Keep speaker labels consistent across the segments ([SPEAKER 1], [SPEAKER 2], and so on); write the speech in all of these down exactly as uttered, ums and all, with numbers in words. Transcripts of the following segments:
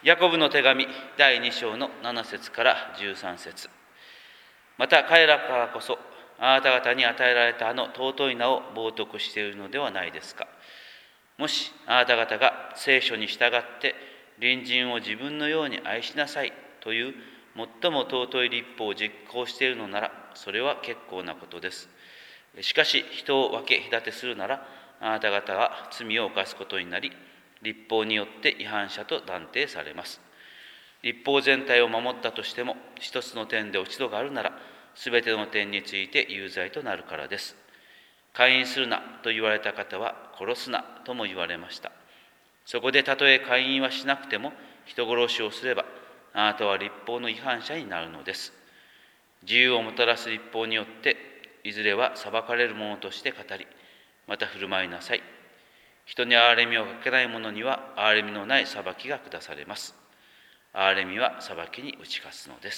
[SPEAKER 1] ヤコブの手紙だいに章のなな節からじゅうさん節。また彼らからこそあなた方に与えられたあの尊い名を冒涜しているのではないですか。もしあなた方が聖書に従って隣人を自分のように愛しなさいという最も尊い律法を実行しているのなら、それは結構なことです。しかし人を分け隔てするなら、あなた方は罪を犯すことになり、律法によって違反者と断定されます。律法全体を守ったとしても、一つの点で落ち度があるなら、すべての点について有罪となるからです。姦淫するなと言われた方は、殺すなとも言われました。そこでたとえ姦淫はしなくても、人殺しをすれば、あなたは律法の違反者になるのです。自由をもたらす律法によって、いずれは裁かれるものとして語り、また振る舞いなさい。人に憐れみをかけない者には憐れみのない裁きが下されます。憐れみは裁きに打ち勝つのです。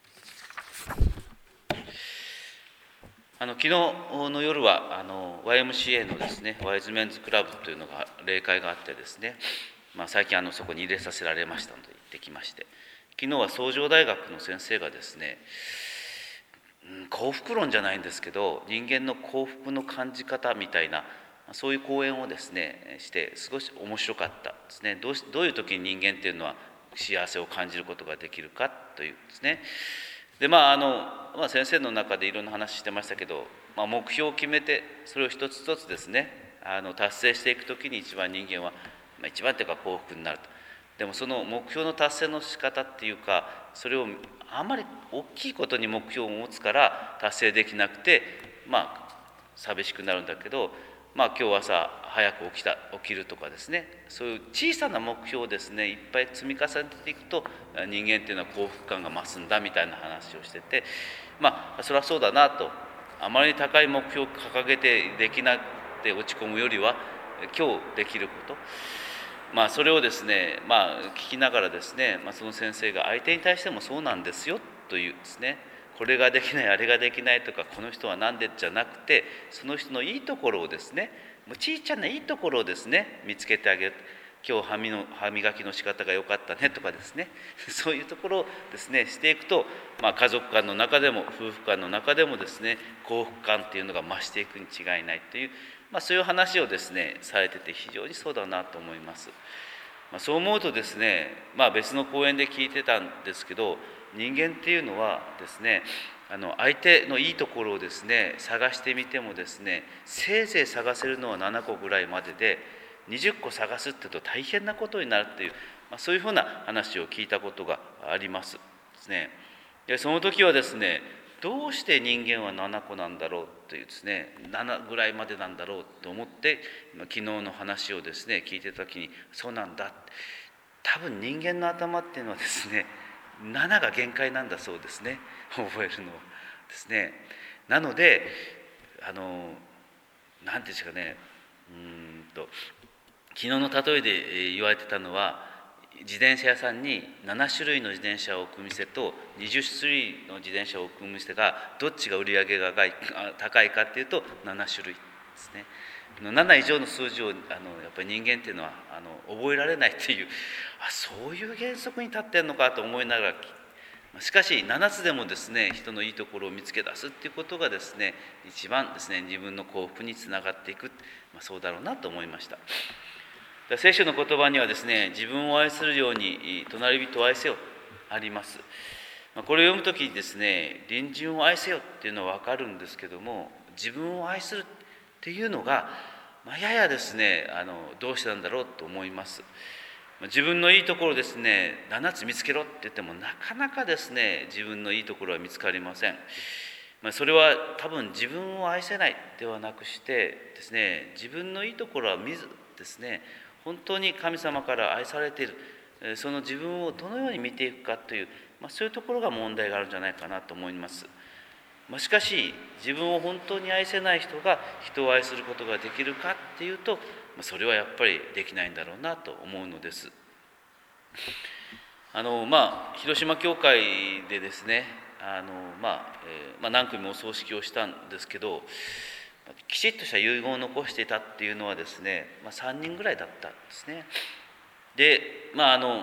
[SPEAKER 1] あの昨日の夜はあの ワイエムシーエー のですね、ワイズメンズクラブというのが例会があってですね、まあ、最近あのそこに入れさせられましたので行ってきまして、昨日は崇城大学の先生がですね、うん、幸福論じゃないんですけど、人間の幸福の感じ方みたいな、そういう講演をですねして少し面白かったですね。どうしどういう時に人間っていうのは幸せを感じることができるかというですね。でまああの、まあ、先生の中でいろんな話してましたけど、まあ、目標を決めてそれを一つ一つですねあの達成していく時に一番人間は、まあ、一番というか幸福になると。でもその目標の達成の仕方っていうか、それをあんまり大きいことに目標を持つから達成できなくて、まあ寂しくなるんだけど、まあ今日朝早く起きた起きるとかですね、そういう小さな目標をですねいっぱい積み重ねていくと、人間っていうのは幸福感が増すんだみたいな話をしてて、まあそれはそうだなと。あまり高い目標を掲げてできなくて落ち込むよりは、今日できること、まあそれをですねまあ聞きながらですね、まあ、その先生が相手に対してもそうなんですよというですね、これができないあれができないとか、この人は何でじゃなくて、その人のいいところをですね、もう小さないいところをですね見つけてあげる。今日歯みの歯磨きの仕方が良かったねとかですね、そういうところをですねしていくと、まあ、家族間の中でも夫婦間の中でもですね幸福感っていうのが増していくに違いないという、まあ、そういう話をですねされてて非常にそうだなと思います。まあ、そう思うとですね、まあ、別の講演で聞いてたんですけど、人間っていうのはですね、あの相手のいいところをですね探してみてもですね、せいぜい探せるのはななこぐらいまでで、にじゅっこ探すっていうと大変なことになるっていう、まあ、そういうふうな話を聞いたことがありますですね。でその時はですね、どうして人間はななこなんだろうというですね、ななぐらいまでなんだろうと思って、昨日の話をですね聞いてた時に、そうなんだ、多分人間の頭っていうのはですねななが限界なんだそうですね、覚えるのはですね。なのであの何ていうんですかね、うーんと昨日の例えで言われてたのは、自転車屋さんにななしゅるいの自転車を置く店とにじゅっしゅるいの自転車を置く店がどっちが売り上げが高いかっていうとななしゅるいですね。なな以上の数字をあのやっぱり人間っていうのはあの覚えられないっていう、あそういう原則に立ってるのかと思いながら、しかしななつでもですね人のいいところを見つけ出すっていうことがですね一番ですね自分の幸福につながっていく、まあ、そうだろうなと思いました。聖書の言葉にはですね、自分を愛するように隣人を愛せよあります。これを読むときにですね、隣人を愛せよっていうのは分かるんですけども、自分を愛するっていうのが、まあ、ややですねあのどうしてなんだろうと思います。自分のいいところですねななつ見つけろって言ってもなかなかですね自分のいいところは見つかりません。それは多分自分を愛せないではなくしてですね、自分のいいところは見ずですね、本当に神様から愛されている、その自分をどのように見ていくかという、まあ、そういうところが問題があるんじゃないかなと思います。まあ、しかし自分を本当に愛せない人が人を愛することができるかっていうと、それはやっぱりできないんだろうなと思うのです。あのまあ広島教会でですね、あのまあ、えーまあ、何組もお葬式をしたんですけど、きちっとした遺言を残していたっていうのはですね、まあ、さんにんぐらいだったんですね。で、まああの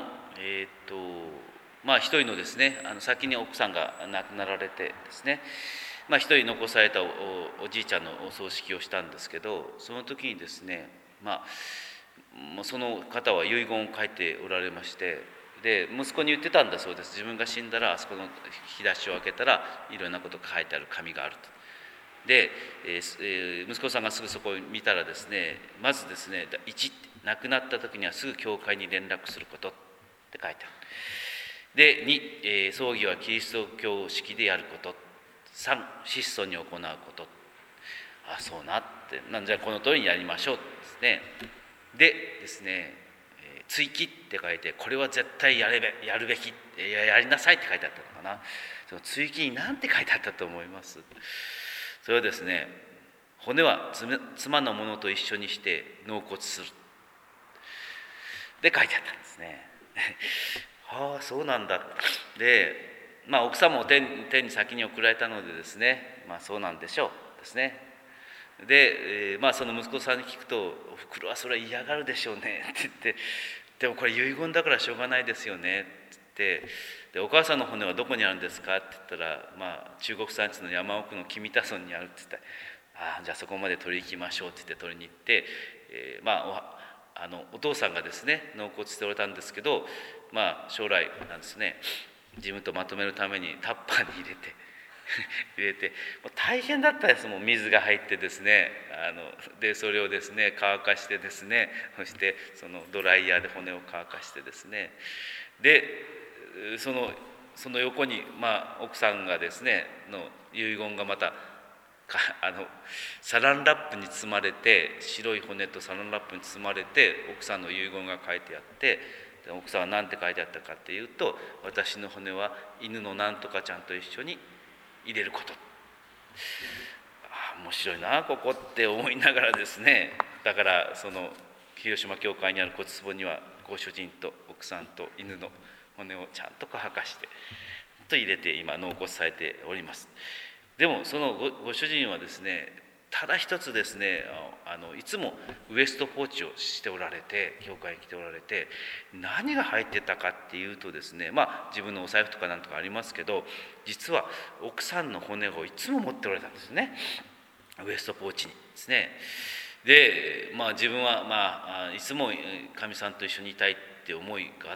[SPEAKER 1] えっ、とまあ一人のですね、あの先に奥さんが亡くなられてですね、まあ一人残された お, おじいちゃんのお葬式をしたんですけど、その時にですね、まあその方は遺言を書いておられまして、で息子に言ってたんだそうです。自分が死んだらあそこの引き出しを開けたらいろんなことが書いてある紙があると。で、えー、息子さんがすぐそこを見たらですね、まずですね、いち、亡くなった時にはすぐ教会に連絡することって書いてある。で、に、えー、葬儀はキリスト教式でやること。さん、質素に行うこと。あ、そうなって、なんじゃこの通りにやりましょうですね。でですね、追記って書いて、これは絶対やれべやるべき、ややりなさいって書いてあったのかな。その追記に何て書いてあったと思います？それはですね、骨は妻のものと一緒にして納骨するで書いてあったんですね。はあ、そうなんだ。で、まあ奥さんも天に先に送られたのでですね、まあそうなんでしょうですね。で、えー、まあその息子さんに聞くと、おふくろはそれは嫌がるでしょうねって言って、でもこれ遺言だからしょうがないですよねって言って、でお母さんの骨はどこにあるんですかって言ったら、まあ中国山地の山奥の君田村にあるって言ったら、ああじゃあそこまで取り行きましょうって言って取りに行って、えー、まああのお父さんがですね納骨しておられたんですけど、まあ将来なんですね、自分とまとめるためにタッパーに入れて入れて、もう大変だったです。もう水が入ってですね、あのでそれをですね乾かしてですね、そしてそのドライヤーで骨を乾かしてですね、でそのその横に、まあ、奥さんがですねの遺言がまたあのサランラップに包まれて、白い骨とサランラップに包まれて奥さんの遺言が書いてあって、奥さんは何て書いてあったかっていうと、私の骨は犬のなんとかちゃんと一緒に入れること。ああ面白いなここって思いながらですね、だからその広島教会にある骨壺にはご主人と奥さんと犬の骨をちゃんと剥がしてと入れて今納骨されております。でもその ご, ご主人はですね、ただ一つですね、あのいつもウエストポーチをしておられて、教会に来ておられて、何が入ってたかっていうとですね、まあ自分のお財布とかなんとかありますけど、実は奥さんの骨をいつも持っておられたんですね、ウエストポーチにですね。で、まあ自分はまあいつも神さんと一緒にいたいって思いがあって、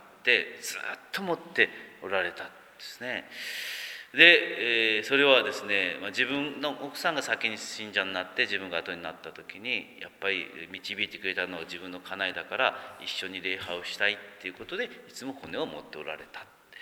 [SPEAKER 1] ずっと持っておられたんですね。で、えー、それはですね、まあ、自分の奥さんが先に信者になって自分が後になった時にやっぱり導いてくれたのは自分の家内だから、一緒に礼拝をしたいっていうことでいつも骨を持っておられた。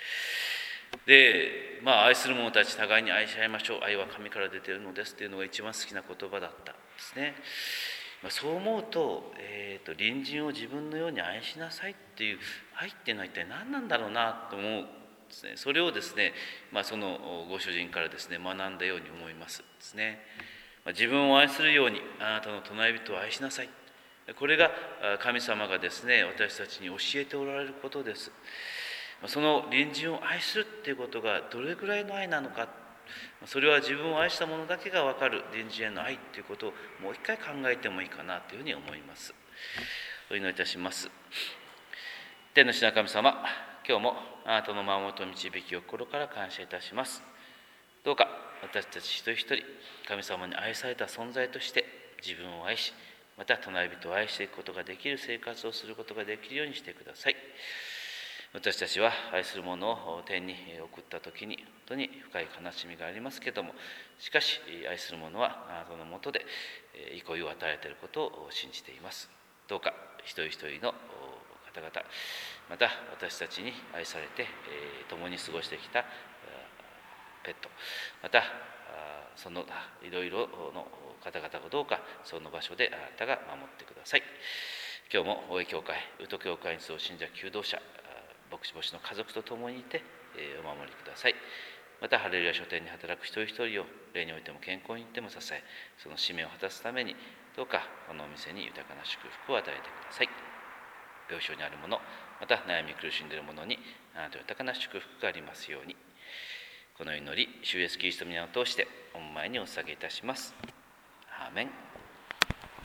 [SPEAKER 1] で、まあ愛する者たち互いに愛し合いましょう、愛は神から出ているのですっていうのが一番好きな言葉だったんですね。まあ、そう思うと、えーと、隣人を自分のように愛しなさいっていう愛っていうのは一体何なんだろうなと思う。それをですね、まあ、そのご主人からですね学んだように思いますですね。まあ、自分を愛するようにあなたの隣人を愛しなさい、これが神様がですね私たちに教えておられることです。その隣人を愛するっていうことがどれぐらいの愛なのか、それは自分を愛した者だけが分かる隣人への愛っていうことをもう一回考えてもいいかなというふうに思います。お祈りいたします。天の父な神様、今日もあなたの守りと導きを心から感謝いたします。どうか私たち一人一人、神様に愛された存在として自分を愛し、また隣人を愛していくことができる生活をすることができるようにしてください。私たちは愛する者を天に送った時に本当に深い悲しみがありますけれども、しかし愛する者はあなたのもとで憩いを与えていることを信じています。どうか一人一人の方々、また私たちに愛されて共に過ごしてきたペット、またそのいろいろの方々をどうかその場所であなたが守ってください。今日も大江教会、宇都教会に住む信者求道者、牧師牧師の家族と共にいてお守りください。またハレルヤ書店に働く一人一人を霊においても健康においても支え、その使命を果たすためにどうかこのお店に豊かな祝福を与えてください。病床にある者、また悩み苦しんでいる者にあなたの豊かな祝福がありますように。この祈り、主イエスキリストの皆を通して御前にお捧げいたします。アーメン。